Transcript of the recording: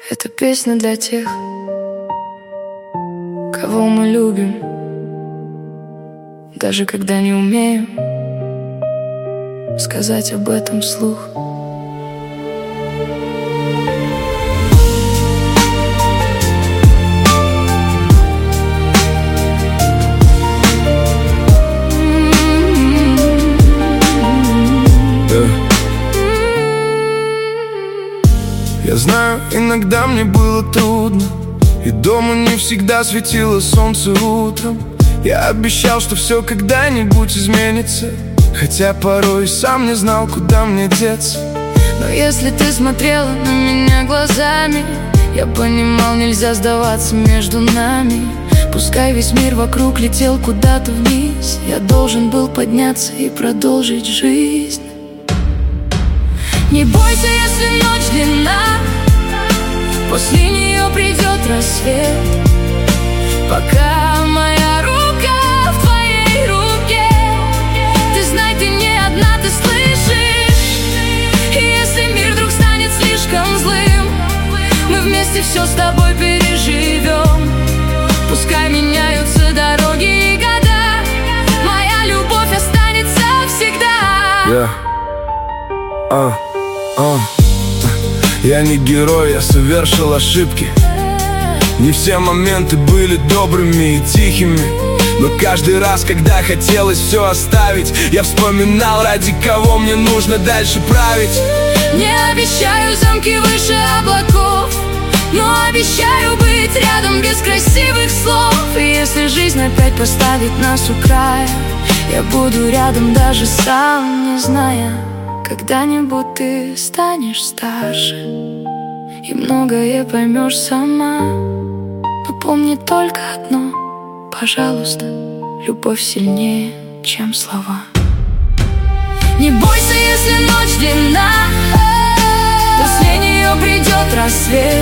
Это песня для тех, кого мы любим, даже когда не умеем сказать об этом вслух. Я знаю, иногда мне было трудно, и дома не всегда светило солнце утром. Я обещал, что все когда-нибудь изменится, хотя порой и сам не знал, куда мне деться. Но если ты смотрела на меня глазами, я понимал, нельзя сдаваться между нами. Пускай весь мир вокруг летел куда-то вниз, я должен был подняться и продолжить жизнь. Не бойся, если ночь длинна, после нее придет рассвет. Пока моя рука в твоей руке, ты знай, ты не одна, ты слышишь? И если мир вдруг станет слишком злым, мы вместе все с тобой переживем. Пускай меняются дороги и года, моя любовь останется всегда. Я не герой, я совершил ошибки. Не все моменты были добрыми и тихими, но каждый раз, когда хотелось все оставить, я вспоминал, ради кого мне нужно дальше править. Не обещаю замки выше облаков, но обещаю быть рядом без красивых слов. И если жизнь опять поставит нас у края, я буду рядом, даже сам не зная. Когда-нибудь ты станешь старше и многое поймешь сама. Но помни только одно, пожалуйста, любовь сильнее, чем слова. Не бойся, если ночь длинна, после нее придет рассвет.